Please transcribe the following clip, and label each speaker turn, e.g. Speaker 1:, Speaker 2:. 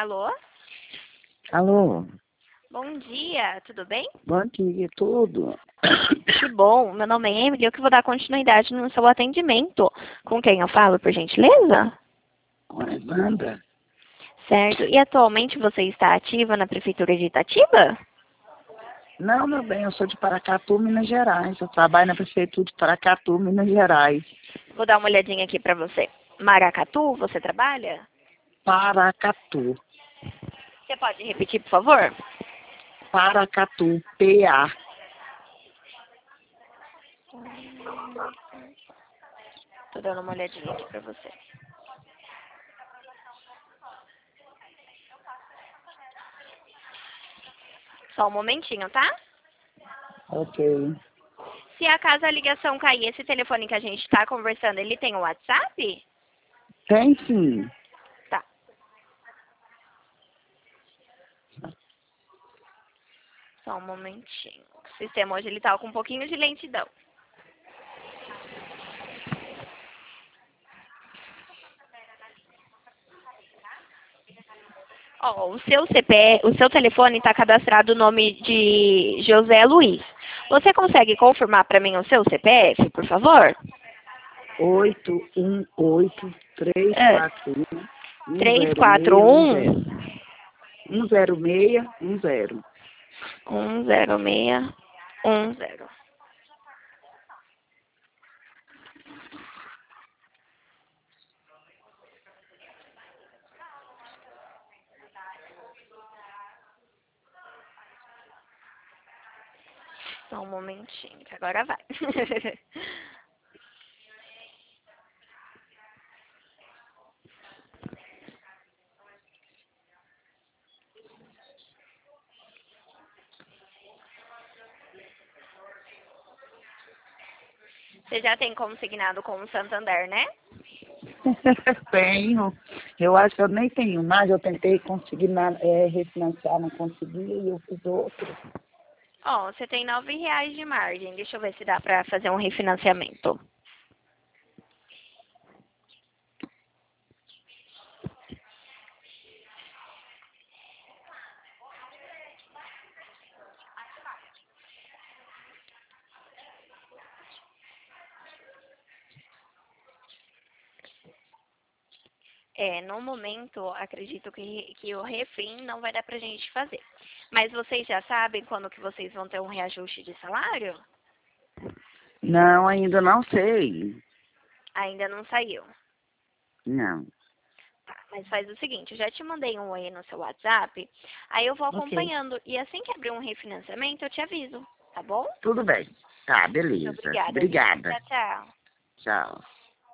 Speaker 1: Alô?
Speaker 2: Alô,
Speaker 1: Bom dia, tudo bem?
Speaker 2: bom dia, tudo?
Speaker 1: Que bom, meu nome é Emily, eu que vou dar continuidade no seu atendimento. Com quem eu falo, por gentileza?
Speaker 2: Com a Evandra?
Speaker 1: Certo. E atualmente você está ativa na Prefeitura de Itatiba?
Speaker 2: Não, meu bem, eu sou de Paracatu, Minas Gerais. Eu trabalho na Prefeitura de Paracatu, Minas Gerais.
Speaker 1: Vou dar uma olhadinha aqui para você. Maracatu, você trabalha?
Speaker 2: Paracatu,
Speaker 1: Você pode repetir, por favor?
Speaker 2: Paracatu, PA.
Speaker 1: Tô dando uma olhadinha aqui para você. Só um momentinho, tá?
Speaker 2: Ok.
Speaker 1: Se acaso a ligação cair, esse telefone que a gente está conversando, ele tem o WhatsApp?
Speaker 2: Tem sim.
Speaker 1: Tá. Só um momentinho. O sistema hoje ele tá com um pouquinho de lentidão. Ó, o seu CPF, o seu telefone está cadastrado o nome de José Luiz. Você consegue confirmar para mim o seu CPF, por favor?
Speaker 2: 818
Speaker 1: É,
Speaker 2: 341
Speaker 1: 341
Speaker 2: 10610. 10610.
Speaker 1: 10610. Só um momentinho, que agora vai. Você já tem consignado com o Santander, né?
Speaker 2: Tenho. Eu acho que eu nem tenho mais. Eu tentei conseguir refinanciar, não consegui, e eu fiz outro.
Speaker 1: Ó, você tem R$ 9 de margem. Deixa eu ver se dá pra fazer um refinanciamento. É, no momento, acredito que o refim não vai dar pra gente fazer. Mas vocês já sabem quando que vocês vão ter um reajuste de salário?
Speaker 2: Não, ainda não sei.
Speaker 1: Ainda não saiu.
Speaker 2: Não.
Speaker 1: Tá, mas faz o seguinte, eu já te mandei um oi no seu WhatsApp, aí eu vou
Speaker 2: Ok.
Speaker 1: acompanhando. E assim que abrir um refinanciamento, eu te aviso, tá bom?
Speaker 2: Tudo bem. Tá,
Speaker 1: Muito
Speaker 2: beleza.
Speaker 1: obrigada, viu?
Speaker 2: Obrigada.
Speaker 1: Tchau, tchau.
Speaker 2: Tchau.